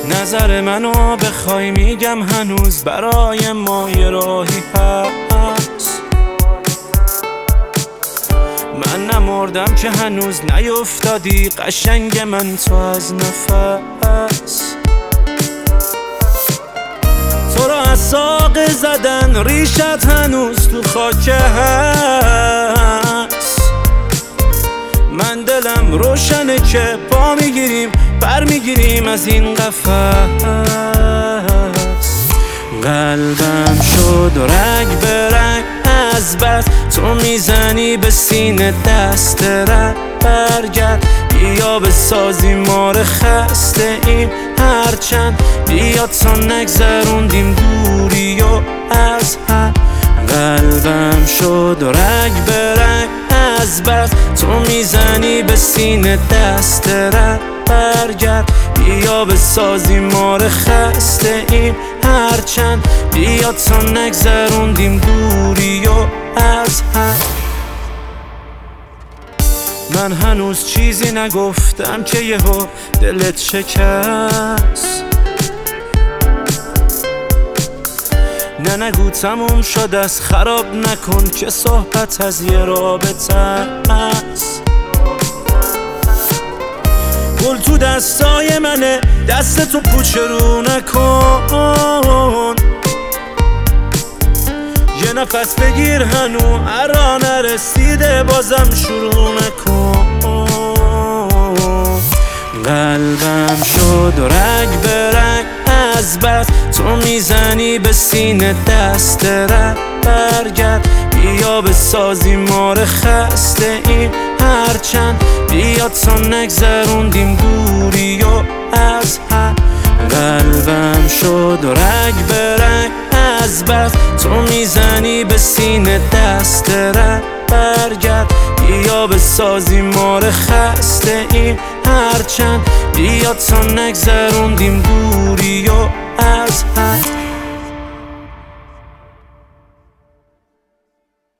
نظر منو بخوای میگم هنوز برای ما یه راهی هست. من نمردم که هنوز نیفتادی قشنگ من تو از نفس. تو را از ساقه زدن ریشت هنوز تو خاک هست. من دلم روشنه که پا میگیریم بر میگیریم از این قفس. قلبم شد رگ به رگ از بس تو میزنی به سینه دست رد. برگرد بیا بسازیم ما رو خسته ایم هرچند بیا تا نگذروندیم دوری و از هم. قلبم شد رگ به رگ از بس تو میزنی به سینه دست رد. برگرد بیا بسازیم ما رو خسته ایم هرچند بیا تا نگذروندیم دوری و از هم. من هنوز چیزی نگفتم که یهو دلت شکست. نه نگو تموم شد از خراب نکن که صحبت از یه رابطه است. گل تو دستای منه دست تو پوچرو نکن. یه نفس بگیر هنو هرا نرسیده بازم شروع نکن. قلبم شد رگ به رگ از بس تو میزنی به سینه دست رد. برگرد بیا بسازیم ما رو خسته ایم هرچند بیا تا نگذروندیم دوری و از هم. قلبم شد رگ به رگ از بس تو میزنی به سینه دست رد. برگرد بیا بسازیم ما رو خسته ایم هرچند بیا تا نگذروندیم دوری و از هم.